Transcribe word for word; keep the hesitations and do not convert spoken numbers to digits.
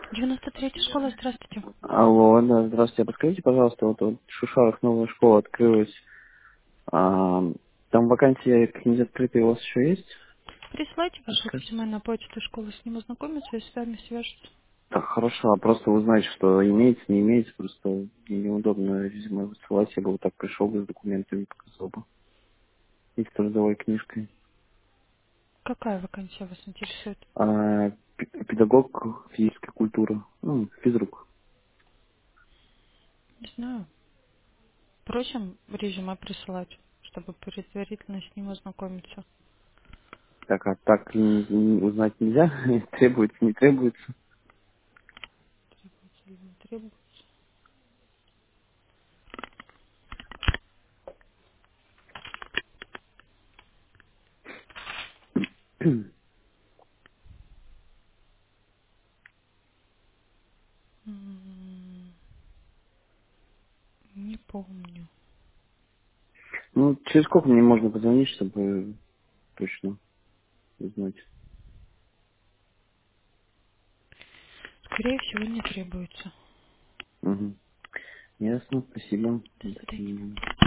девяносто третья школа, здравствуйте. Алло, да, здравствуйте. А подскажите, пожалуйста, вот, вот в Шушарах новая школа открылась. А, там вакансии какие-нибудь открытые у вас еще есть? Присылайте ваше Подскажите. резюме на почту школы, с ним ознакомиться и с вами свяжутся. Так, хорошо, а просто узнать, что имеется, не имеется, просто мне неудобно резюме высылать, я бы вот так пришел бы с документами, показал бы. И с трудовой книжкой. Какая вакансия вас интересует? А, пе- педагог физической культуры, ну, физрук. Не знаю. Просим резюме присылать, чтобы предварительно с ним ознакомиться. Так, а так н- н- узнать нельзя? Требуется, не требуется? Или не требует? М, Не помню. Ну, через сколько мне можно позвонить, чтобы точно узнать? Скорее всего, не требуется. Угу. Ясно, спасибо. До До свидания. свидания.